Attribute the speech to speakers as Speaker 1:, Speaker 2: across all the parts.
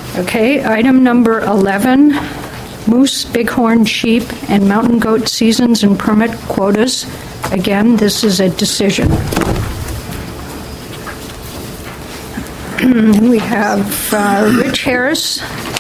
Speaker 1: Okay, item number 11, moose, bighorn, sheep, and mountain goat seasons and permit quotas. Again, this is a decision. We have Rich Harris,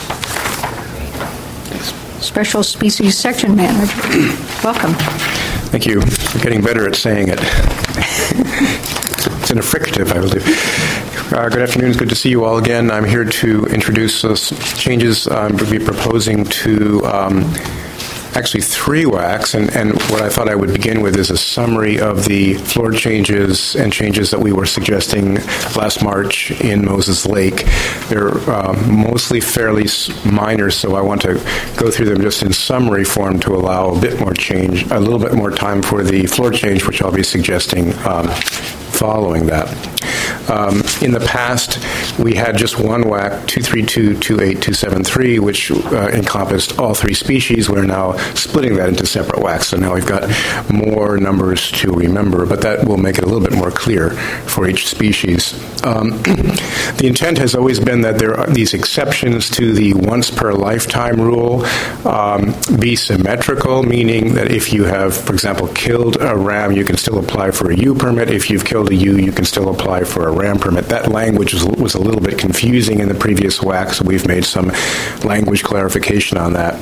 Speaker 1: Special Species Section Manager. Welcome.
Speaker 2: Thank you. I'm getting better at saying it. It's in a fricative, I believe. Good afternoon. It's good to see you all again. I'm here to introduce changes I'm going to be proposing to actually 3 WACs, and what I thought I would begin with is a summary of the floor changes and changes that we were suggesting last March in Moses Lake. They're mostly fairly minor, so I want to go through them just in summary form to allow a bit more change, a little bit more time for the floor change, which I'll be suggesting following that. In the past, we had just one WAC, 232, 28, 273, which encompassed all 3 species. We're now splitting that into separate WACs, so now we've got more numbers to remember, but that will make it a little bit more clear for each species. The intent has always been that there are these exceptions to the once per lifetime rule be symmetrical, meaning that if you have, for example, killed a ram, you can still apply for a U permit. If you've killed a U, you can still apply for a ram permit. That language was a little bit confusing in the previous WAC, so we've made some language clarification on that.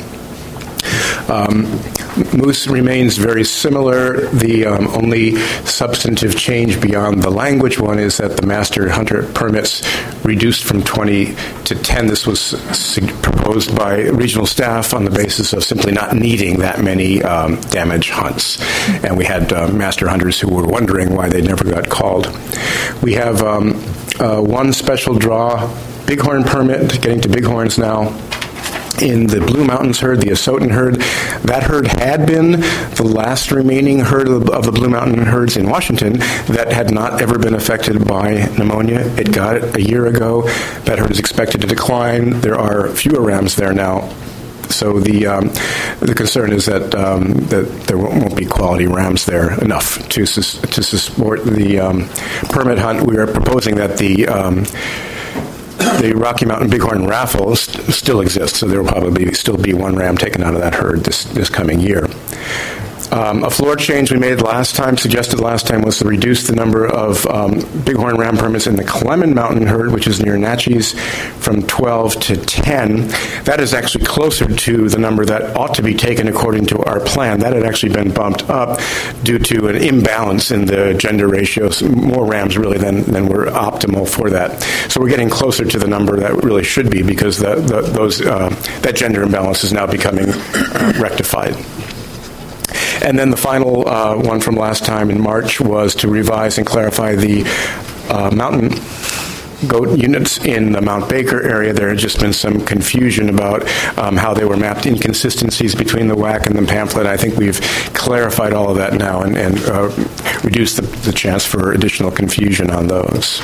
Speaker 2: Moose remains very similar. The only substantive change beyond the language one is that the master hunter permits reduced from 20 to 10. This was proposed by regional staff on the basis of simply not needing that many damage hunts. And we had master hunters who were wondering why they never got called. We have one special draw bighorn permit, getting to bighorns now. In the Blue Mountains herd, the Asotin herd, that herd had been the last remaining herd of the Blue Mountain herds in Washington that had not ever been affected by pneumonia. It got it a year ago. That herd is expected to decline. There are fewer rams there now. So the concern is that there won't be quality rams there enough to support the permit hunt. We are proposing that the Rocky Mountain Bighorn raffle still exists, so there will probably still be 1 ram taken out of that herd this coming year. A floor change we made suggested last time, was to reduce the number of bighorn ram permits in the Clemens Mountain herd, which is near Natchez, from 12 to 10. That is actually closer to the number that ought to be taken according to our plan. That had actually been bumped up due to an imbalance in the gender ratios, more rams really than were optimal for that. So we're getting closer to the number that really should be, because that gender imbalance is now becoming rectified. And then the final one from last time in March was to revise and clarify the mountain goat units in the Mount Baker area. There had just been some confusion about how they were mapped, inconsistencies between the WAC and the pamphlet. I think we've clarified all of that now and reduced the chance for additional confusion on those.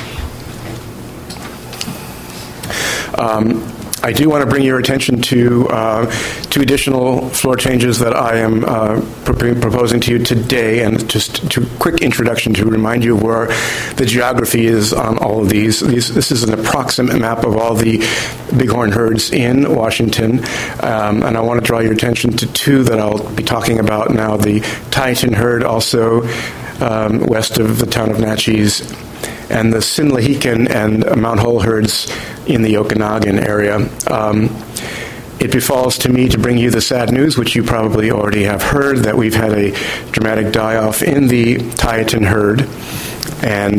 Speaker 2: I do want to bring your attention to 2 additional floor changes that I am proposing to you today, and just to quick introduction to remind you of where the geography is on all of these. This is an approximate map of all the bighorn herds in Washington, and I want to draw your attention to 2 that I'll be talking about now. The Tieton herd, also west of the town of Natchez, and the Sinlahican and Mount Hole herds in the Okanagan area. It befalls to me to bring you the sad news, which you probably already have heard, that we've had a dramatic die-off in the Tieton herd, and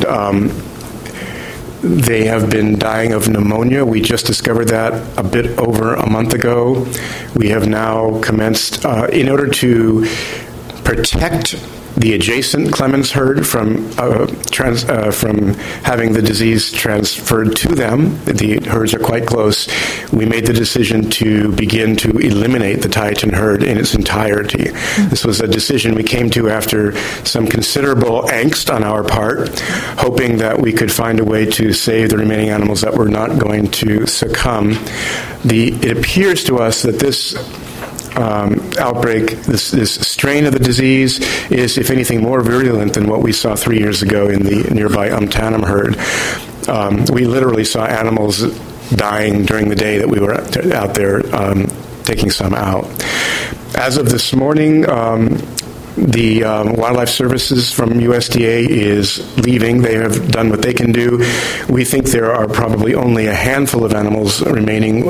Speaker 2: they have been dying of pneumonia. We just discovered that a bit over a month ago. We have now commenced, in order to protect the adjacent Clemens herd from having the disease transferred to them. The herds are quite close. We made the decision to begin to eliminate the Tieton herd in its entirety. This was a decision we came to after some considerable angst on our part, hoping that we could find a way to save the remaining animals that were not going to succumb. It appears to us that this outbreak, this strain of the disease, is, if anything, more virulent than what we saw 3 years ago in the nearby Umtanum herd. We literally saw animals dying during the day that we were out there taking some out. As of this morning, the Wildlife Services from USDA is leaving. They have done what they can do. We think there are probably only a handful of animals remaining.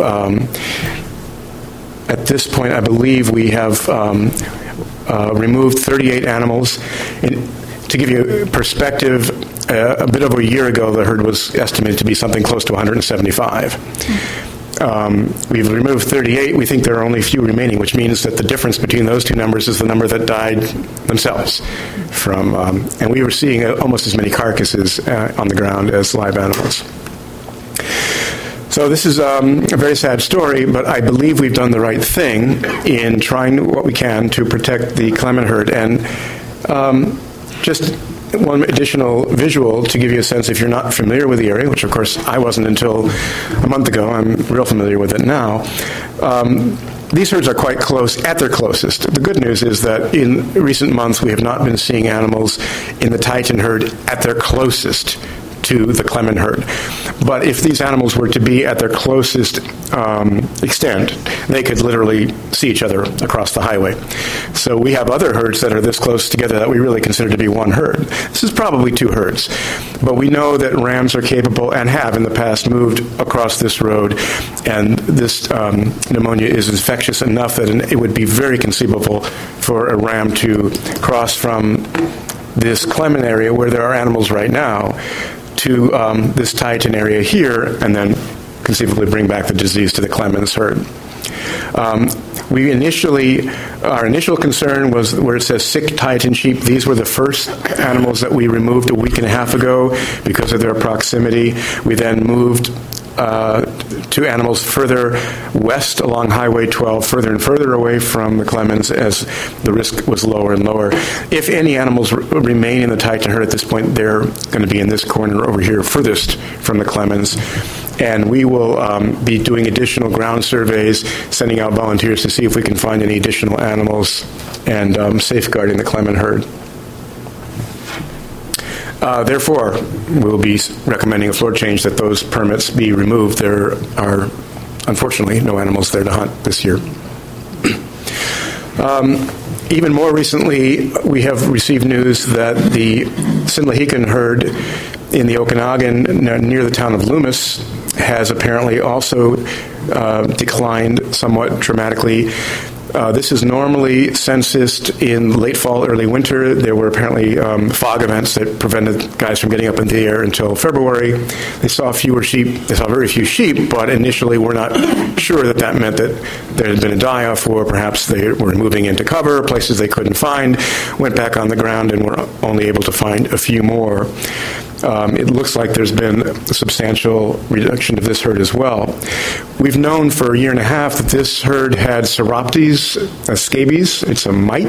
Speaker 2: At this point, I believe we have removed 38 animals. To give you perspective, a bit over a year ago, the herd was estimated to be something close to 175. We've removed 38. We think there are only a few remaining, which means that the difference between those two numbers is the number that died themselves from, and we were seeing almost as many carcasses on the ground as live animals. So this is a very sad story, but I believe we've done the right thing in trying what we can to protect the Clement herd. And just one additional visual to give you a sense, if you're not familiar with the area, which of course I wasn't until a month ago, I'm real familiar with it now. These herds are quite close at their closest. The good news is that in recent months we have not been seeing animals in the Titan herd at their closest to the Clement herd. But if these animals were to be at their closest extent, they could literally see each other across the highway. So we have other herds that are this close together that we really consider to be one herd. This is probably two herds. But we know that rams are capable and have in the past moved across this road, and this pneumonia is infectious enough that it would be very conceivable for a ram to cross from this Clement area where there are animals right now to this Titan area here, and then conceivably bring back the disease to the Clemens herd. Our initial concern was where it says sick Titan sheep. These were the first animals that we removed a week and a half ago because of their proximity. We then moved to animals further west along Highway 12, further and further away from the Clemens as the risk was lower and lower. If any animals remain in the Titan herd at this point, they're going to be in this corner over here, furthest from the Clemens. And we will be doing additional ground surveys, sending out volunteers to see if we can find any additional animals and safeguarding the Clement herd. Therefore, we'll be recommending a floor change that those permits be removed. There are, unfortunately, no animals there to hunt this year. Even more recently, we have received news that the Sinlahikan herd in the Okanagan near the town of Loomis has apparently also declined somewhat dramatically. This is normally censused in late fall, early winter. There were apparently fog events that prevented guys from getting up in the air until February. They saw fewer sheep. They saw very few sheep, but initially were not sure that meant that there had been a die-off, or perhaps they were moving into cover, places they couldn't find, went back on the ground and were only able to find a few more. It looks like there's been a substantial reduction of this herd as well. We've known for a year and a half that this herd had Psoroptes scabies. It's a mite.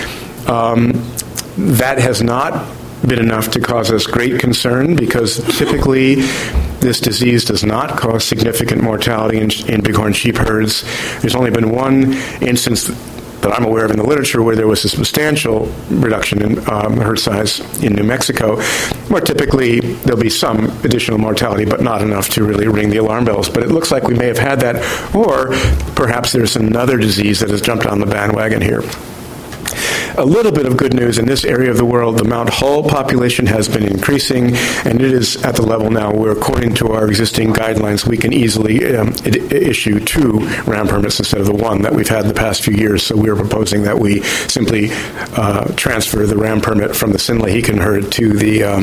Speaker 2: That has not been enough to cause us great concern, because typically this disease does not cause significant mortality in bighorn sheep herds. There's only been one instance that I'm aware of in the literature where there was a substantial reduction in herd size in New Mexico, where typically there'll be some additional mortality, but not enough to really ring the alarm bells. But it looks like we may have had that, or perhaps there's another disease that has jumped on the bandwagon here. A little bit of good news in this area of the world: the Mount Hull population has been increasing, and it is at the level now where, according to our existing guidelines, we can easily issue 2 ram permits instead of the 1 that we've had the past few years. So we're proposing that we simply transfer the ram permit from the Sinlahikan herd to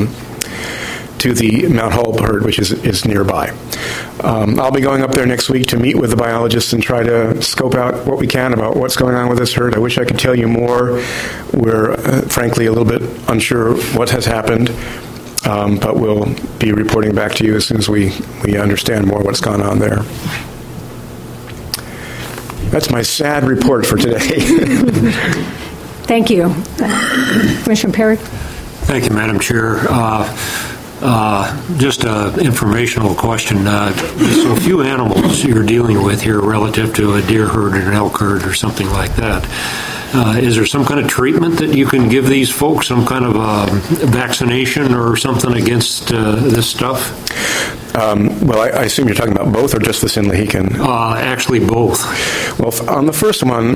Speaker 2: the Mount Hull herd, which is nearby. I'll be going up there next week to meet with the biologists and try to scope out what we can about what's going on with this herd. I wish I could tell you more. We're frankly a little bit unsure what has happened, but we'll be reporting back to you as soon as we understand more what's gone on there. That's my sad report for today.
Speaker 1: Thank you. Commissioner Perry?
Speaker 3: Thank you, Madam Chair. Just an informational question. So few animals you're dealing with here relative to a deer herd or an elk herd or something like that. Is there some kind of treatment that you can give these folks, some kind of vaccination or something against this stuff?
Speaker 2: Well, I assume you're talking about both or just the Sinlahican?
Speaker 3: Actually, both.
Speaker 2: Well, on the first one,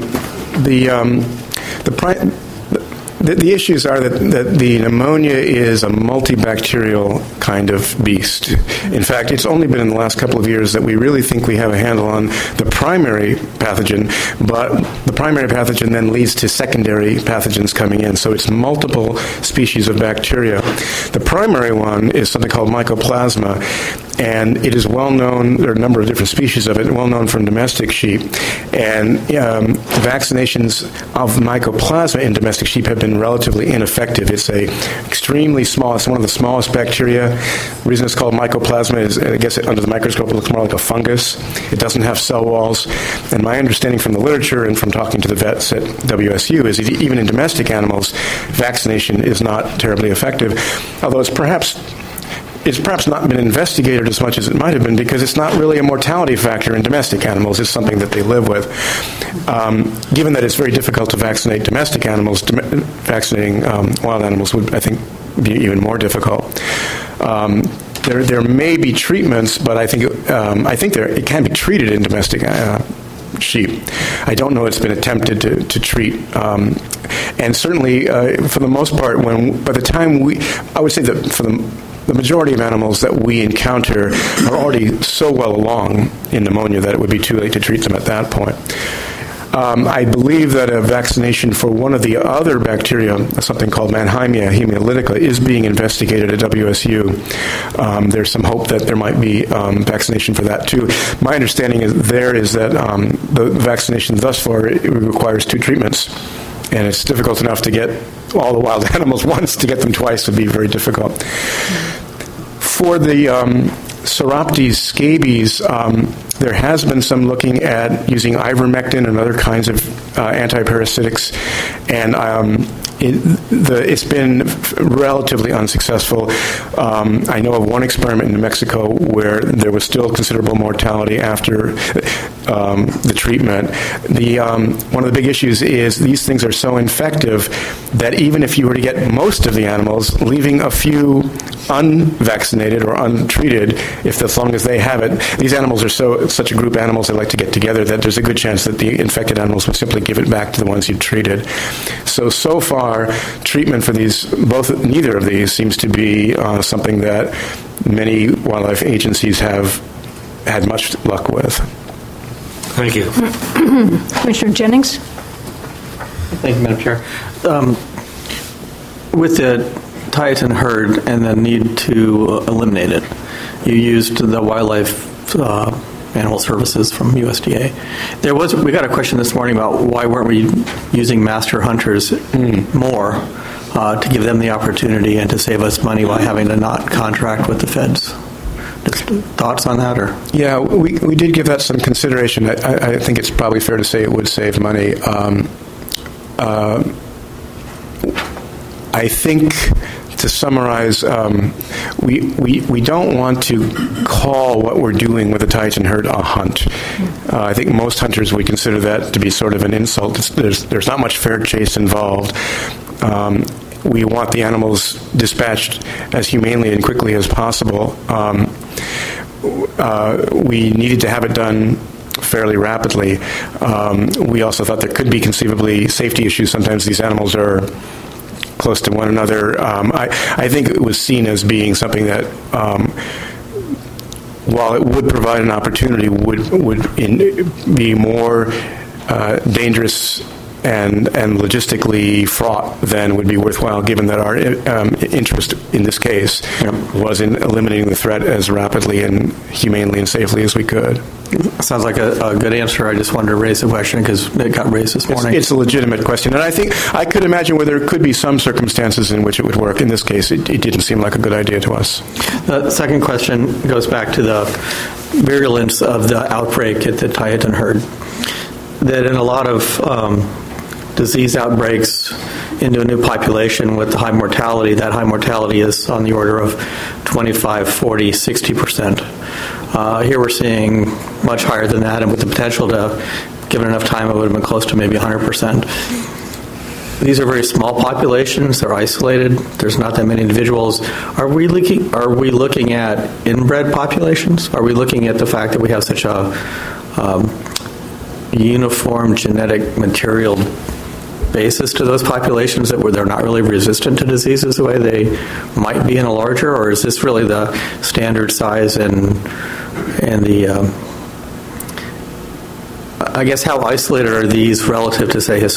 Speaker 2: the issues are that the pneumonia is a multibacterial kind of beast. In fact, it's only been in the last couple of years that we really think we have a handle on the primary pathogen, but the primary pathogen then leads to secondary pathogens coming in. So it's multiple species of bacteria. The primary one is something called Mycoplasma, and it is well known, there are a number of different species of it, well known from domestic sheep. And vaccinations of Mycoplasma in domestic sheep have been relatively ineffective. It's extremely small, it's one of the smallest bacteria. The reason it's called Mycoplasma is, I guess under the microscope it looks more like a fungus. It doesn't have cell walls. And my understanding from the literature and from talking to the vets at WSU is that even in domestic animals, vaccination is not terribly effective, although it's perhaps not been investigated as much as it might have been because it's not really a mortality factor in domestic animals. It's something that they live with. Given that it's very difficult to vaccinate domestic animals, vaccinating wild animals would, I think, be even more difficult. There may be treatments, but I think it can be treated in domestic sheep. I don't know it's been attempted to treat. And certainly, for the most part, by the time I would say that for the majority of animals that we encounter are already so well along in pneumonia that it would be too late to treat them at that point. I believe that a vaccination for one of the other bacteria, something called Mannheimia hemolytica, is being investigated at WSU. There's some hope that there might be vaccination for that too. My understanding is that the vaccination thus far requires 2 treatments, and it's difficult enough to get all the wild animals once. To get them twice would be very difficult. For the Psoroptes scabies, there has been some looking at using ivermectin and other kinds of antiparasitics, and it's been relatively unsuccessful. I know of one experiment in New Mexico where there was still considerable mortality after the treatment. One of the big issues is these things are so infective that even if you were to get most of the animals, leaving a few unvaccinated or untreated, as long as they have it, these animals are such a group of animals that like to get together that there's a good chance that the infected animals would simply give it back to the ones you treated. So far, treatment for neither of these seems to be something that many wildlife agencies have had much luck with.
Speaker 3: Thank you.
Speaker 1: Commissioner Jennings?
Speaker 4: Thank you, Madam Chair. With the Tieton herd and the need to eliminate it, you used the wildlife animal services from USDA. We got a question this morning about why weren't we using master hunters more to give them the opportunity and to save us money by having to not contract with the feds. Thoughts on that? Or
Speaker 2: yeah, we did give that some consideration. I think it's probably fair to say it would save money. I think, to summarize, we don't want to call what we're doing with the Tieton herd a hunt. I think most hunters would consider that to be sort of an insult. There's not much fair chase involved. We want the animals dispatched as humanely and quickly as possible. We needed to have it done fairly rapidly. We also thought there could be conceivably safety issues. Sometimes these animals are close to one another. I think it was seen as being something that, while it would provide an opportunity, would be more dangerous and logistically fraught than would be worthwhile, given that our interest in this case was in eliminating the threat as rapidly and humanely and safely as we could.
Speaker 4: Sounds like a good answer. I just wanted to raise the question because it got raised this morning.
Speaker 2: It's a legitimate question, and I think I could imagine where there could be some circumstances in which it would work. In this case, it didn't seem like a good idea to us.
Speaker 4: The second question goes back to the virulence of the outbreak at the Tieton herd. That in a lot of disease outbreaks into a new population with the high mortality, that high mortality is on the order of 25, 40, 60%. Here we're seeing much higher than that, and with the potential to, given enough time, it would have been close to maybe 100%. These are very small populations. They're isolated. There's not that many individuals. Are we looking at inbred populations? Are we looking at the fact that we have such a uniform genetic material basis to those populations that they're not really resistant to diseases the way they might be in a larger, or is this really the standard size and the I guess how isolated are these relative to, say,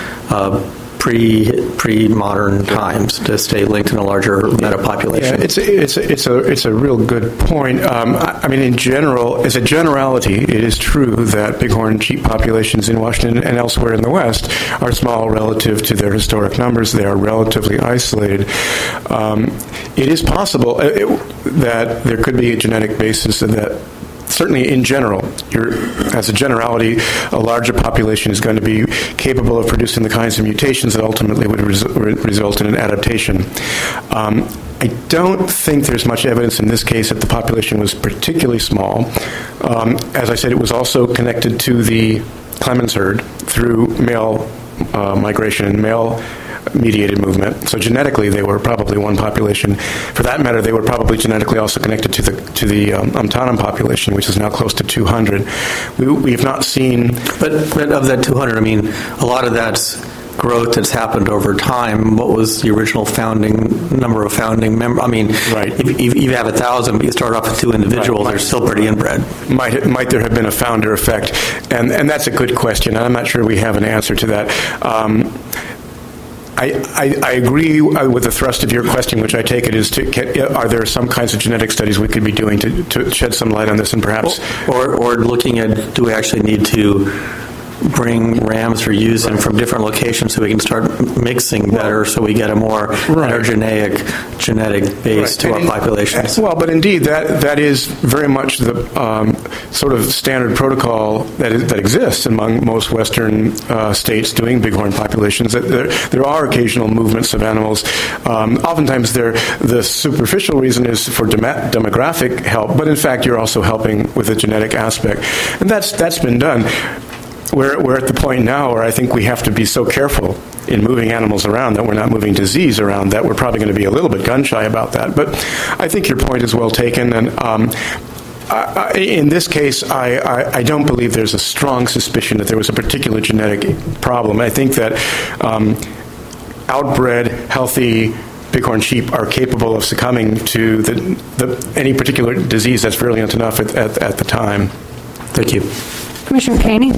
Speaker 4: pre-modern times to stay linked in a larger metapopulation?
Speaker 2: Yeah, it's a real good point. I mean, in general, as a generality, it is true that bighorn sheep populations in Washington and elsewhere in the West are small relative to their historic numbers. They are relatively isolated. It is possible that there could be a genetic basis in that. Certainly, in general, as a generality, a larger population is going to be capable of producing the kinds of mutations that ultimately would result in an adaptation. I don't think there's much evidence in this case that the population was particularly small. As I said, it was also connected to the Clemens herd through male migration and male-mediated movement. So genetically, they were probably one population. For that matter, they were probably genetically also connected to the Amtanan population, which is now close to 200. We have not seen...
Speaker 4: But of that 200, I mean, a lot of that's growth that's happened over time. What was the original number of founding members? I mean,
Speaker 2: right.
Speaker 4: If you have 1,000, but you start off with 2 individuals, they're still pretty inbred.
Speaker 2: Might there have been a founder effect? And that's a good question. I'm not sure we have an answer to that. I agree with the thrust of your question, which I take it is are there some kinds of genetic studies we could be doing to shed some light on this, and perhaps...
Speaker 4: Or looking at, do we actually need to bring rams or use them from different locations so we can start mixing better, so we get a more heterogeneous genetic base to our populations?
Speaker 2: Well, but indeed, that is very much the sort of standard protocol that exists among most Western states doing bighorn populations. There are occasional movements of animals. Oftentimes, the superficial reason is for demographic help, but in fact, you're also helping with the genetic aspect, and that's been done. We're at the point now where I think we have to be so careful in moving animals around that we're not moving disease around, that we're probably going to be a little bit gun-shy about that. But I think your point is well taken, and in this case, I don't believe there's a strong suspicion that there was a particular genetic problem. I think that outbred, healthy bighorn sheep are capable of succumbing to any particular disease that's virulent enough at the time.
Speaker 4: Thank you.
Speaker 1: Commissioner Caney.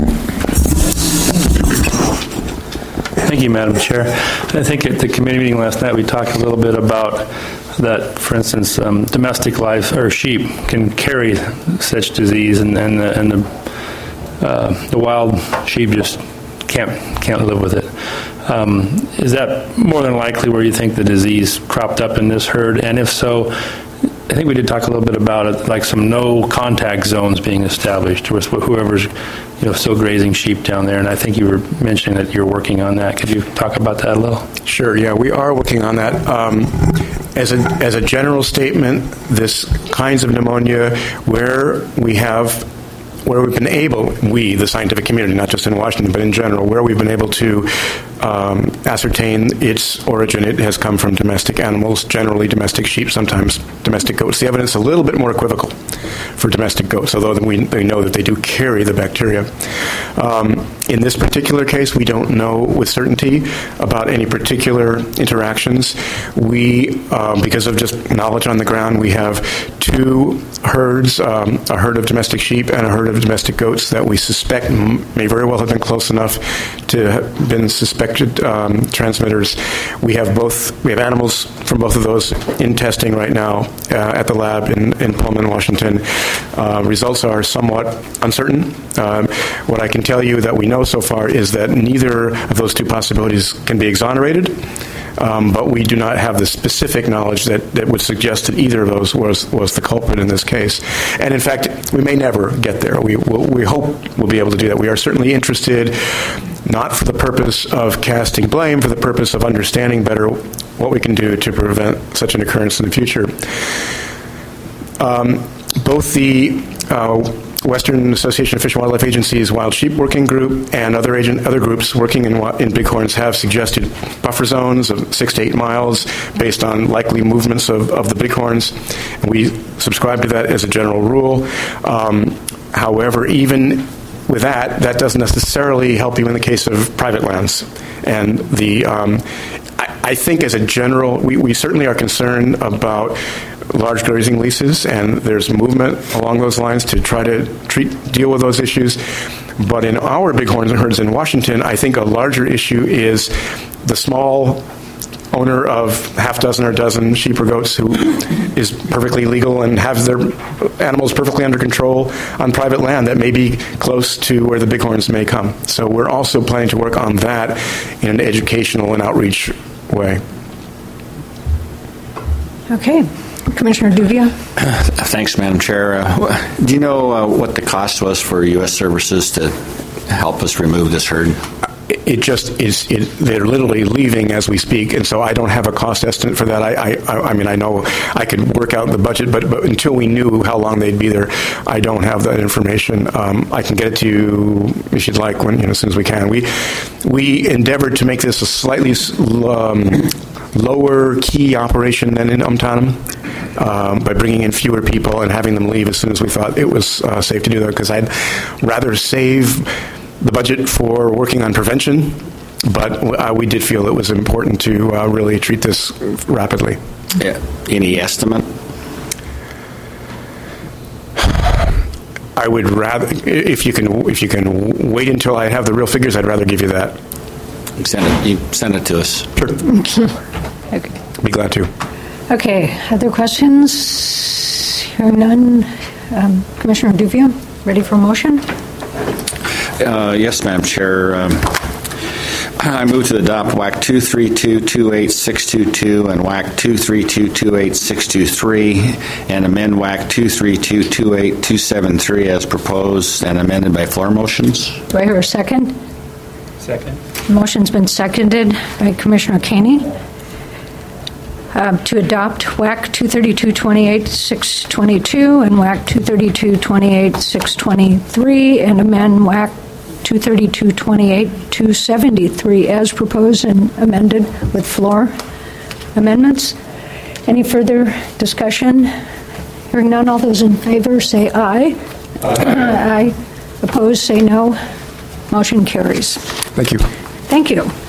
Speaker 5: Thank you, Madam Chair. I think at the committee meeting last night we talked a little bit about that, for instance, domestic live or sheep can carry such disease, and the wild sheep just can't live with it. Is that more than likely where you think the disease cropped up in this herd? And if so, I think we did talk a little bit about it, like some no contact zones being established with whoever's still grazing sheep down there. And I think you were mentioning that you're working on that. Could you talk about that a little?
Speaker 2: Sure. Yeah, we are working on that. As a general statement, this kinds of pneumonia where we've been able, the scientific community, not just in Washington, but in general, where we've been able to ascertain its origin, it has come from domestic animals, generally domestic sheep, sometimes domestic goats. The evidence is a little bit more equivocal for domestic goats, although we know that they do carry the bacteria. In this particular case, we don't know with certainty about any particular interactions. Because of just knowledge on the ground, we have 2 herds, a herd of domestic sheep and a herd of domestic goats that we suspect may very well have been close enough to have been suspected transmitters. We have animals from both of those in testing right now at the lab in Pullman, Washington. Results are somewhat uncertain. What I can tell you that we know so far is that neither of those 2 possibilities can be exonerated. But we do not have the specific knowledge that would suggest that either of those was the culprit in this case. And in fact, we may never get there. We hope we'll be able to do that. We are certainly interested, not for the purpose of casting blame, for the purpose of understanding better what we can do to prevent such an occurrence in the future. Both the Western Association of Fish and Wildlife Agencies Wild Sheep Working Group and other groups working in bighorns have suggested buffer zones of 6 to 8 miles based on likely movements of the bighorns. And we subscribe to that as a general rule. However, even with that doesn't necessarily help you in the case of private lands. And I think as a general, we certainly are concerned about large grazing leases, and there's movement along those lines to try to deal with those issues. But in our bighorn herds in Washington, I think a larger issue is the small owner of half dozen or dozen sheep or goats who is perfectly legal and has their animals perfectly under control on private land that may be close to where the bighorns may come. So we're also planning to work on that in an educational and outreach way.
Speaker 1: Okay. Commissioner Duvia.
Speaker 6: Thanks, Madam Chair. Do you know what the cost was for U.S. Services to help us remove this herd?
Speaker 2: It just is. They're literally leaving as we speak, and so I don't have a cost estimate for that. I mean, I know I could work out the budget, but until we knew how long they'd be there, I don't have that information. I can get it to you if you'd like, as soon as we can. We endeavored to make this a slightly lower key operation than in Umtanum by bringing in fewer people and having them leave as soon as we thought it was safe to do that, because I'd rather save the budget for working on prevention, but we did feel it was important to really treat this rapidly.
Speaker 6: Yeah. Any estimate?
Speaker 2: I would rather, if you can wait until I have the real figures, I'd rather give you that.
Speaker 6: Send it to us.
Speaker 2: Sure.
Speaker 1: Okay.
Speaker 2: Be glad to.
Speaker 1: Okay. Other questions? Hearing none. Commissioner Duvia, ready for a motion?
Speaker 6: Yes, Madam Chair. I move to adopt WAC 232-28622 and WAC 232-28623 and amend WAC 232-28273 as proposed and amended by floor motions.
Speaker 1: Do I hear a second?
Speaker 5: Second.
Speaker 1: Motion's been seconded by Commissioner Caney to adopt WAC 232-28-622 and WAC 232-28-623 and amend WAC 232-28-273 as proposed and amended with floor amendments. Any further discussion? Hearing none, all those in favor say aye. Aye. Opposed, say no. Motion carries.
Speaker 2: Thank you.
Speaker 1: Thank you.